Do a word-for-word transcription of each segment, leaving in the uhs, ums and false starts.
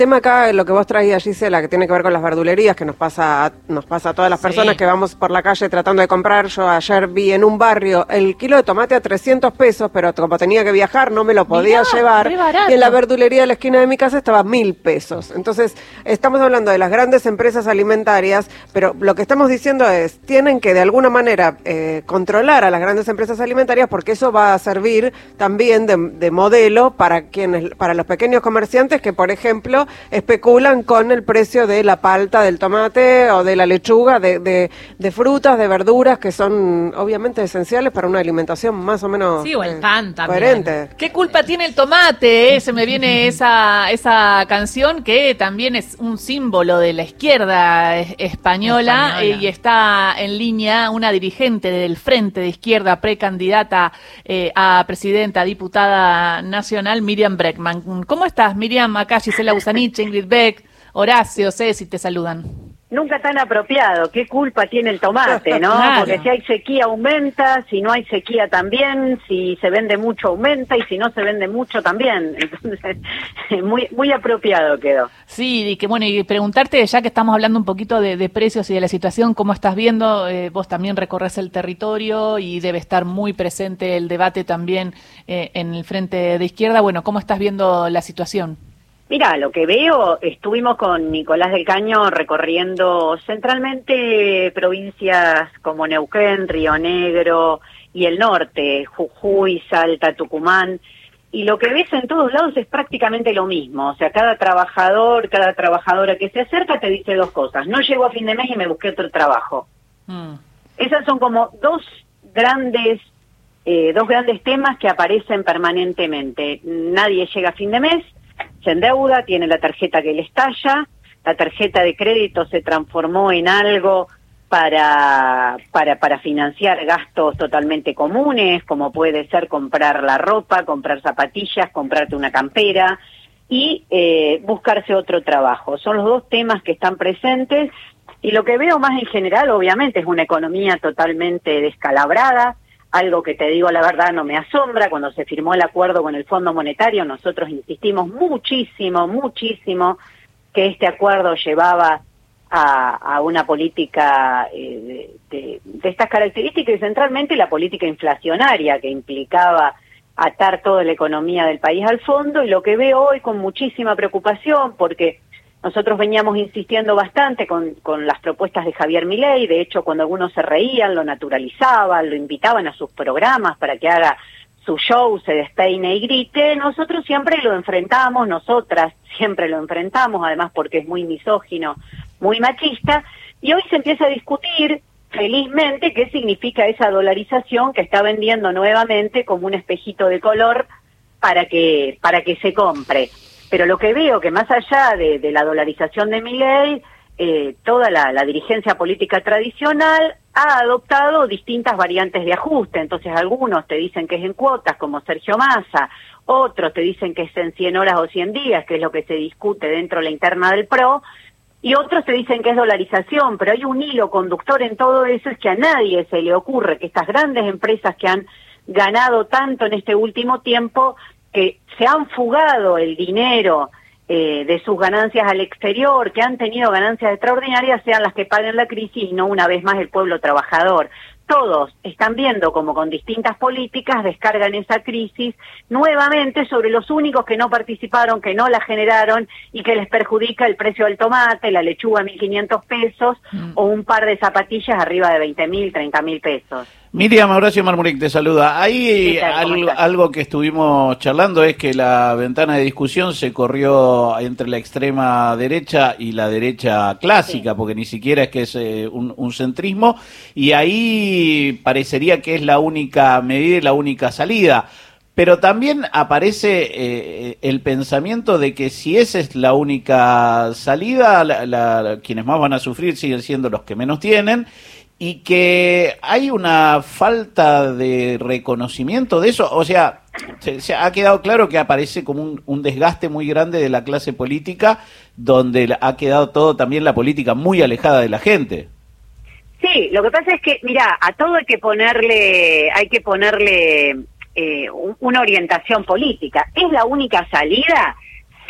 tema acá, lo que vos traías, Gisela, que tiene que ver con las verdulerías, que nos pasa a, nos pasa a todas las sí. personas que vamos por la calle tratando de comprar. Yo ayer vi en un barrio el kilo de tomate a trescientos pesos, pero como tenía que viajar no me lo podía Mirá, llevar. Y en la verdulería de la esquina de mi casa estaba mil pesos. Entonces, estamos hablando de las grandes empresas alimentarias, pero lo que estamos diciendo es, tienen que de alguna manera eh, controlar a las grandes empresas alimentarias, porque eso va a servir también de, de modelo para quienes, para los pequeños comerciantes que, por ejemplo, especulan con el precio de la palta, del tomate o de la lechuga, de, de, de frutas, de verduras, que son obviamente esenciales para una alimentación más o menos sí, o el pan también. Coherente. ¿Qué culpa tiene el tomate? Eh? Se me viene esa, esa canción que también es un símbolo de la izquierda española, española. Eh, y está en línea una dirigente del Frente de Izquierda, precandidata eh, a presidenta, diputada nacional, Miriam Bregman. ¿Cómo estás, Miriam? Acá Gisela Usanich, Ingrid Beck, Horacio, Ceci, te saludan. Nunca tan apropiado. ¿Qué culpa tiene el tomate, no? Claro. Porque si hay sequía aumenta, si no hay sequía también, si se vende mucho aumenta y si no se vende mucho también. Entonces, muy muy apropiado quedó. Sí, y que bueno, y preguntarte, ya que estamos hablando un poquito de, de precios y de la situación, ¿cómo estás viendo? Eh, vos también recorres el territorio y debe estar muy presente el debate también eh, en el Frente de Izquierda. Bueno, ¿cómo estás viendo la situación? Mira, lo que veo, estuvimos con Nicolás del Caño recorriendo centralmente provincias como Neuquén, Río Negro y el norte, Jujuy, Salta, Tucumán, y lo que ves en todos lados es prácticamente lo mismo. O sea, cada trabajador, cada trabajadora que se acerca te dice dos cosas: no llego a fin de mes y me busqué otro trabajo. Mm. Esas son como dos grandes, eh, dos grandes temas que aparecen permanentemente. Nadie llega a fin de mes, se endeuda, tiene la tarjeta que le estalla, la tarjeta de crédito se transformó en algo para, para, para financiar gastos totalmente comunes, como puede ser comprar la ropa, comprar zapatillas, comprarte una campera y eh, buscarse otro trabajo. Son los dos temas que están presentes, y lo que veo más en general, obviamente, es una economía totalmente descalabrada. Algo que te digo la verdad no me asombra. Cuando se firmó el acuerdo con el Fondo Monetario, nosotros insistimos muchísimo, muchísimo que este acuerdo llevaba a, a una política eh, de, de, de estas características, y centralmente la política inflacionaria, que implicaba atar toda la economía del país al fondo. Y lo que veo hoy con muchísima preocupación, porque nosotros veníamos insistiendo bastante con, con las propuestas de Javier Milei. De hecho, cuando algunos se reían, lo naturalizaban, lo invitaban a sus programas para que haga su show, se despeine y grite. Nosotros siempre lo enfrentamos, nosotras siempre lo enfrentamos, además porque es muy misógino, muy machista. Y hoy se empieza a discutir, felizmente, qué significa esa dolarización que está vendiendo nuevamente como un espejito de color para que, para que se compre. Pero lo que veo que más allá de, de la dolarización de Milei, eh, toda la, la dirigencia política tradicional ha adoptado distintas variantes de ajuste. Entonces algunos te dicen que es en cuotas, como Sergio Massa, otros te dicen que es en cien horas o cien días, que es lo que se discute dentro de la interna del P R O, y otros te dicen que es dolarización. Pero hay un hilo conductor en todo eso, es que a nadie se le ocurre que estas grandes empresas que han ganado tanto en este último tiempo, que se han fugado el dinero eh, de sus ganancias al exterior, que han tenido ganancias extraordinarias, sean las que paguen la crisis y no una vez más el pueblo trabajador. Todos están viendo como con distintas políticas descargan esa crisis nuevamente sobre los únicos que no participaron, que no la generaron y que les perjudica el precio del tomate, la lechuga a mil quinientos pesos mm. o un par de zapatillas arriba de veinte mil, treinta mil pesos. Miriam, Horacio Marmuric te saluda. Ahí al, algo que estuvimos charlando es que la ventana de discusión se corrió entre la extrema derecha y la derecha clásica, sí. porque ni siquiera es que es eh, un, un centrismo, y ahí parecería que es la única medida y la única salida. Pero también aparece eh, el pensamiento de que si esa es la única salida, la, la, quienes más van a sufrir siguen siendo los que menos tienen, y que hay una falta de reconocimiento de eso. O sea, se, se ha quedado claro que aparece como un, un desgaste muy grande de la clase política, donde ha quedado todo también la política muy alejada de la gente. Sí, lo que pasa es que, mira, a todo hay que ponerle, hay que ponerle eh, una orientación política. ¿Es la única salida? Sí,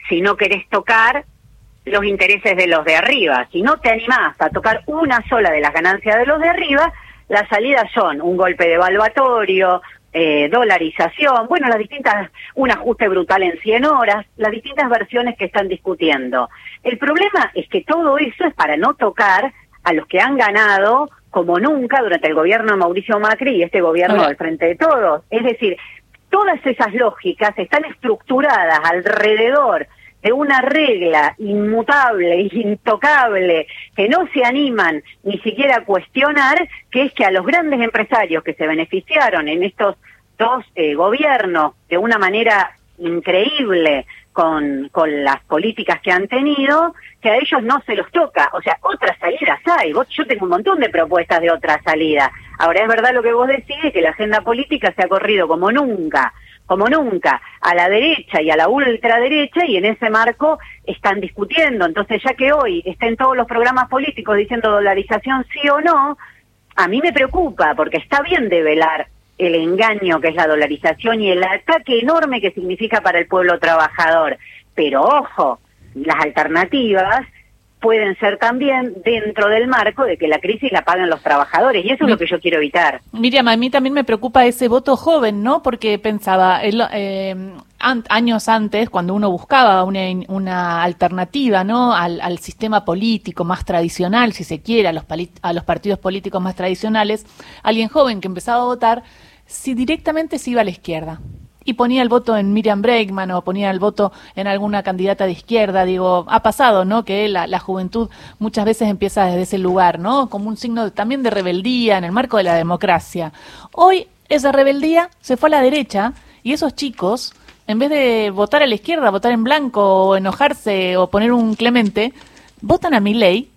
si no querés tocar los intereses de los de arriba. Si no te animás a tocar una sola de las ganancias de los de arriba, las salidas son un golpe devaluatorio, eh, dolarización, bueno, las distintas, un ajuste brutal en cien horas, las distintas versiones que están discutiendo. El problema es que todo eso es para no tocar a los que han ganado como nunca durante el gobierno de Mauricio Macri y este gobierno del Frente de Todos. Es decir, todas esas lógicas están estructuradas alrededor de una regla inmutable, intocable, que no se animan ni siquiera a cuestionar, que es que a los grandes empresarios que se beneficiaron en estos dos eh, gobiernos de una manera increíble con, con las políticas que han tenido, que a ellos no se los toca. O sea, otras salidas hay. Vos, yo tengo un montón de propuestas de otras salidas. Ahora, es verdad lo que vos decís, que la agenda política se ha corrido como nunca, como nunca, a la derecha y a la ultraderecha, y en ese marco están discutiendo. Entonces, ya que hoy estén todos los programas políticos diciendo dolarización sí o no, a mí me preocupa, porque está bien develar el engaño que es la dolarización y el ataque enorme que significa para el pueblo trabajador. Pero ojo, las alternativas pueden ser también dentro del marco de que la crisis la pagan los trabajadores, y eso es lo que yo quiero evitar. Miriam, a mí también me preocupa ese voto joven, ¿no? Porque pensaba, el, eh, an, años antes, cuando uno buscaba una, una alternativa, ¿no? Al, al sistema político más tradicional, si se quiere, a los, a los partidos políticos más tradicionales, alguien joven que empezaba a votar, si directamente se iba a la izquierda y ponía el voto en Miriam Bregman o ponía el voto en alguna candidata de izquierda. Digo, ha pasado, ¿no? Que la, la juventud muchas veces empieza desde ese lugar, ¿no? Como un signo de, también de rebeldía en el marco de la democracia. Hoy esa rebeldía se fue a la derecha y esos chicos, en vez de votar a la izquierda, votar en blanco o enojarse o poner un clemente, votan a Milei,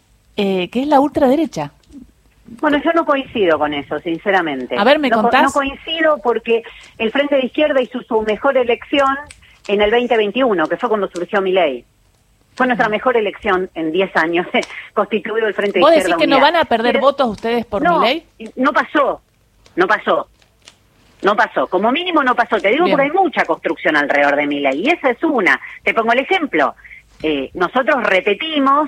eh, que es la ultraderecha. Bueno, yo no coincido con eso, sinceramente. A ver, ¿me no, contás? No coincido porque el Frente de Izquierda hizo su mejor elección en el veinte veintiuno, que fue cuando surgió Milei. Fue nuestra mejor elección en diez años constituido el Frente de ¿Vos Izquierda decís que Unida. no van a perder Pero, votos ustedes por no, Milei? No pasó, no pasó. No pasó, como mínimo no pasó. Te digo, bien, porque hay mucha construcción alrededor de Milei, y esa es una. Te pongo el ejemplo. Eh, nosotros repetimos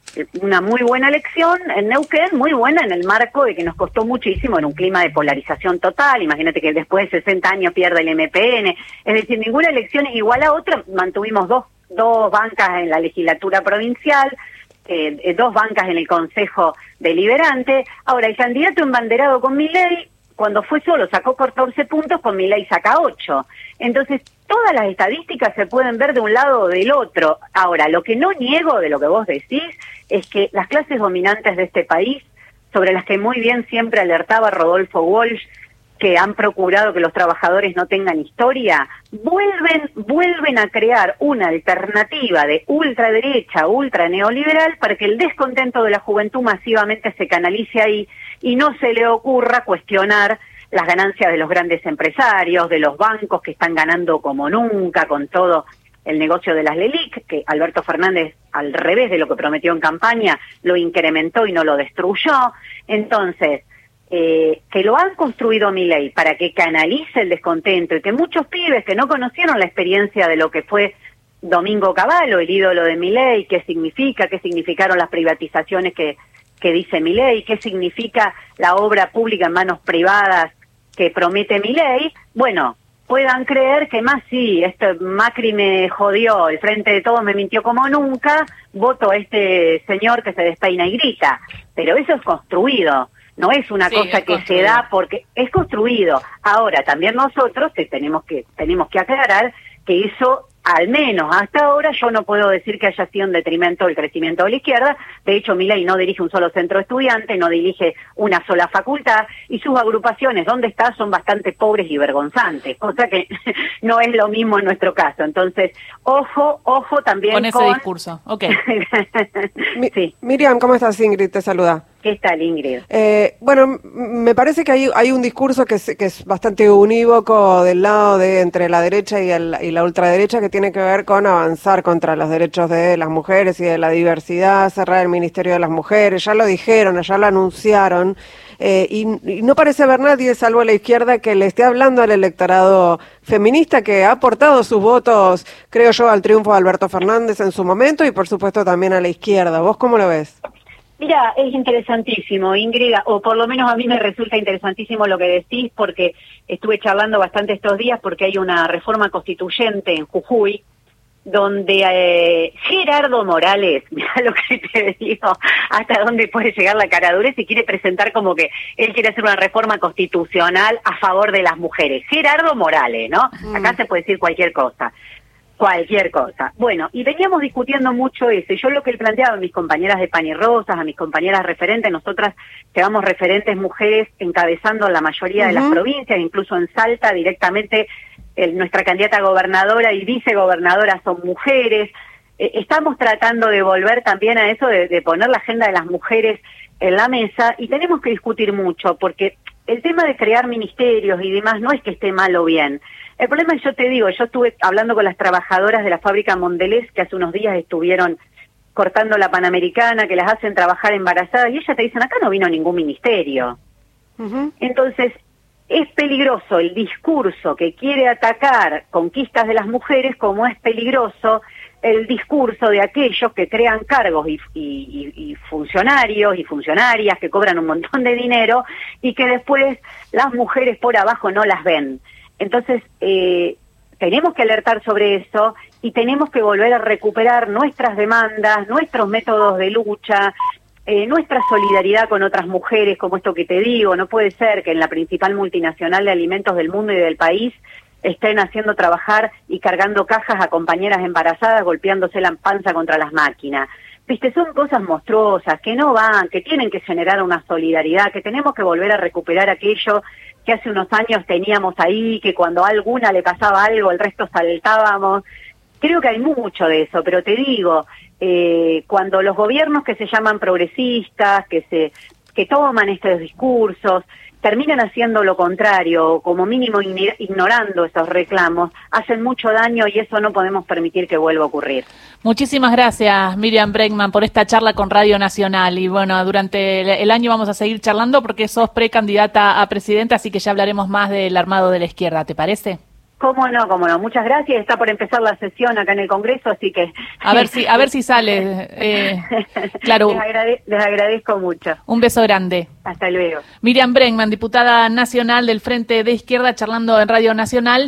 una muy buena elección en Neuquén, muy buena en el marco de que nos costó muchísimo en un clima de polarización total. Imagínate que después de sesenta años pierde el M P N, es decir, ninguna elección es igual a otra. Mantuvimos dos, dos bancas en la legislatura provincial, eh, dos bancas en el Consejo Deliberante. Ahora, el candidato embanderado con Milei, cuando fue solo sacó catorce puntos, con Milei saca ocho. Entonces, todas las estadísticas se pueden ver de un lado o del otro. Ahora, lo que no niego de lo que vos decís es que las clases dominantes de este país, sobre las que muy bien siempre alertaba Rodolfo Walsh, que han procurado que los trabajadores no tengan historia, vuelven, vuelven a crear una alternativa de ultraderecha, ultra neoliberal, para que el descontento de la juventud masivamente se canalice ahí y no se le ocurra cuestionar las ganancias de los grandes empresarios, de los bancos que están ganando como nunca con todo el negocio de las LELIC, que Alberto Fernández, al revés de lo que prometió en campaña, lo incrementó y no lo destruyó. Entonces, eh, que lo han construido Milei para que canalice el descontento y que muchos pibes que no conocieron la experiencia de lo que fue Domingo Cavallo, el ídolo de Milei, qué significa, qué significaron las privatizaciones que, que dice Milei, qué significa la obra pública en manos privadas que promete Milei, bueno, puedan creer que más sí, este Macri me jodió, el Frente de Todos me mintió como nunca, voto a este señor que se despeina y grita. Pero eso es construido, no es una sí, cosa es que construido. Se da porque es construido. Ahora, también nosotros que tenemos que tenemos que aclarar que eso, al menos hasta ahora, yo no puedo decir que haya sido un detrimento del crecimiento de la izquierda. De hecho, Milei no dirige un solo centro de estudiantes, no dirige una sola facultad, y sus agrupaciones donde está son bastante pobres y vergonzantes, cosa que no es lo mismo en nuestro caso. Entonces, ojo, ojo también con ese con... discurso. Ok. Sí. Miriam, ¿cómo estás? Ingrid te saluda. ¿Qué tal, Ingrid? Eh, bueno, me parece que hay, hay un discurso que es, que es bastante unívoco del lado de entre la derecha y, el, y la ultraderecha, que tiene que ver con avanzar contra los derechos de las mujeres y de la diversidad, cerrar el Ministerio de las Mujeres. Ya lo dijeron, ya lo anunciaron. Eh, y, y no parece haber nadie, salvo la izquierda, que le esté hablando al electorado feminista, que ha aportado sus votos, creo yo, al triunfo de Alberto Fernández en su momento y, por supuesto, también a la izquierda. ¿Vos cómo lo ves? Mira, es interesantísimo, Ingrid, o por lo menos a mí me resulta interesantísimo lo que decís, porque estuve charlando bastante estos días, porque hay una reforma constituyente en Jujuy, donde eh, Gerardo Morales, mira lo que te digo, hasta dónde puede llegar la caradurez, y quiere presentar como que él quiere hacer una reforma constitucional a favor de las mujeres. Gerardo Morales, ¿no? Mm. Acá se puede decir cualquier cosa. Cualquier cosa. Bueno, y veníamos discutiendo mucho eso. Y yo lo que he planteado a mis compañeras de Pan y Rosas, a mis compañeras referentes, nosotras llevamos referentes mujeres encabezando la mayoría uh-huh. de las provincias, incluso en Salta directamente el, nuestra candidata gobernadora y vicegobernadora son mujeres. Eh, estamos tratando de volver también a eso, de, de poner la agenda de las mujeres en la mesa, y tenemos que discutir mucho, porque el tema de crear ministerios y demás no es que esté mal o bien. El problema es, yo te digo, yo estuve hablando con las trabajadoras de la fábrica Mondelez, que hace unos días estuvieron cortando la Panamericana, que las hacen trabajar embarazadas, y ellas te dicen, acá no vino ningún ministerio. Uh-huh. Entonces, es peligroso el discurso que quiere atacar conquistas de las mujeres, como es peligroso el discurso de aquellos que crean cargos y, y, y funcionarios y funcionarias que cobran un montón de dinero y que después las mujeres por abajo no las ven. Entonces, eh, tenemos que alertar sobre eso y tenemos que volver a recuperar nuestras demandas, nuestros métodos de lucha, eh, nuestra solidaridad con otras mujeres, como esto que te digo. No puede ser que en la principal multinacional de alimentos del mundo y del país estén haciendo trabajar y cargando cajas a compañeras embarazadas, golpeándose la panza contra las máquinas. Viste, son cosas monstruosas, que no van, que tienen que generar una solidaridad, que tenemos que volver a recuperar aquello que hace unos años teníamos ahí, que cuando a alguna le pasaba algo, el resto saltábamos. Creo que hay mucho de eso, pero te digo, eh, cuando los gobiernos que se llaman progresistas, que se que toman estos discursos, terminan haciendo lo contrario, como mínimo ignorando esos reclamos, hacen mucho daño y eso no podemos permitir que vuelva a ocurrir. Muchísimas gracias, Miriam Bregman, por esta charla con Radio Nacional. Y bueno, durante el año vamos a seguir charlando porque sos precandidata a presidenta, así que ya hablaremos más del armado de la izquierda, ¿te parece? Cómo no, cómo no. Muchas gracias. Está por empezar la sesión acá en el Congreso, así que... A ver si a ver si sale. Eh, claro. Les, agrade les agradezco mucho. Un beso grande. Hasta luego. Miriam Bregman, diputada nacional del Frente de Izquierda, charlando en Radio Nacional.